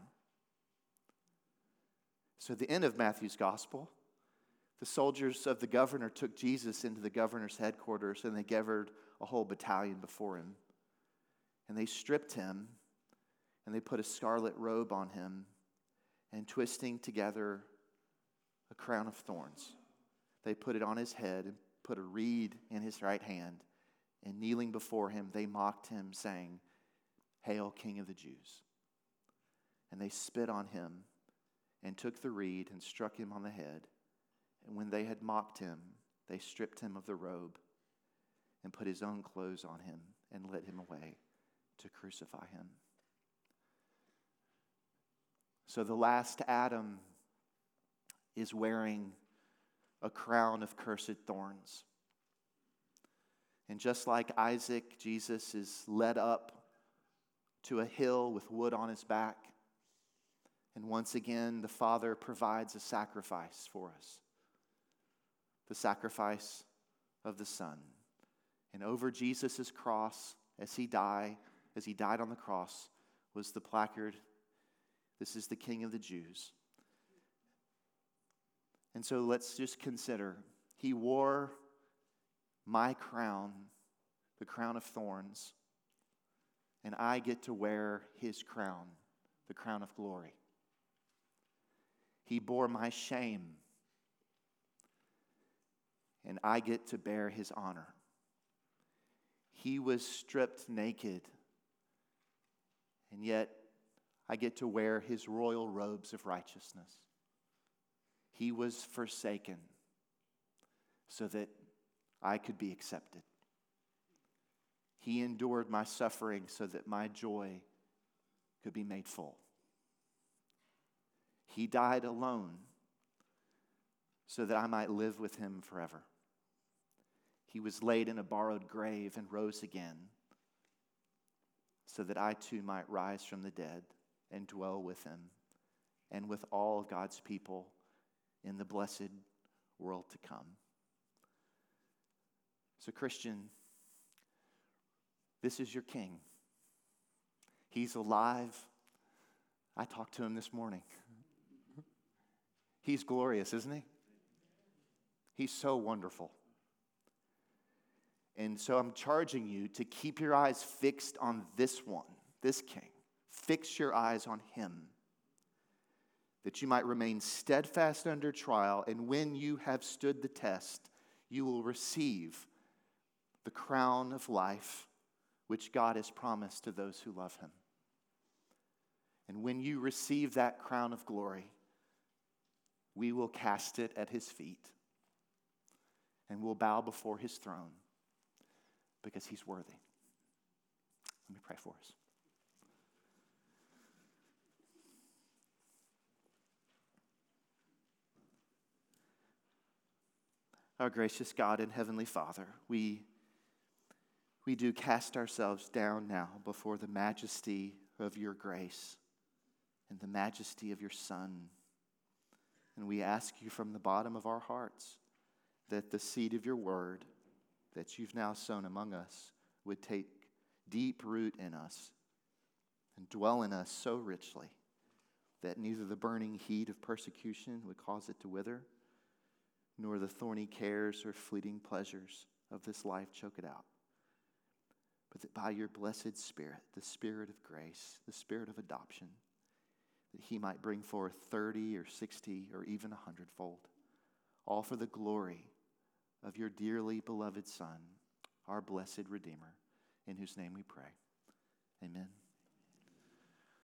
So at the end of Matthew's gospel, the soldiers of the governor took Jesus into the governor's headquarters, and they gathered a whole battalion before him. And they stripped him, and they put a scarlet robe on him, and twisting together a crown of thorns, they put it on his head and put a reed in his right hand, and kneeling before him, they mocked him, saying, "Hail, King of the Jews." And they spit on him and took the reed and struck him on the head. And when they had mocked him, they stripped him of the robe and put his own clothes on him and led him away to crucify him. So the last Adam is wearing a crown of cursed thorns. And just like Isaac, Jesus is led up to a hill with wood on his back. And once again, the Father provides a sacrifice for us. The sacrifice of the Son. And over Jesus' cross, as he died, as he died on the cross, was the placard, "This is the King of the Jews." And so let's just consider, he wore my crown, the crown of thorns, and I get to wear his crown, the crown of glory. He bore my shame, and I get to bear his honor. He was stripped naked, and yet I get to wear his royal robes of righteousness. He was forsaken so that I could be accepted. He endured my suffering so that my joy could be made full. He died alone so that I might live with him forever. He was laid in a borrowed grave and rose again so that I too might rise from the dead and dwell with him and with all God's people in the blessed world to come. So, Christian, this is your King. He's alive. I talked to him this morning. He's glorious, isn't he? He's so wonderful. And so I'm charging you to keep your eyes fixed on this one, this King. Fix your eyes on him, that you might remain steadfast under trial, and when you have stood the test, you will receive the crown of life which God has promised to those who love him. And when you receive that crown of glory, we will cast it at his feet and we'll bow before his throne because he's worthy. Let me pray for us. Our gracious God and Heavenly Father, we, we do cast ourselves down now before the majesty of your grace and the majesty of your Son. And we ask you from the bottom of our hearts that the seed of your word that you've now sown among us would take deep root in us and dwell in us so richly that neither the burning heat of persecution would cause it to wither, nor the thorny cares or fleeting pleasures of this life choke it out. But that by your blessed Spirit, the Spirit of grace, the Spirit of adoption, that he might bring forth thirty or sixty or even a hundredfold, all for the glory of your dearly beloved Son, our blessed Redeemer, in whose name we pray. Amen.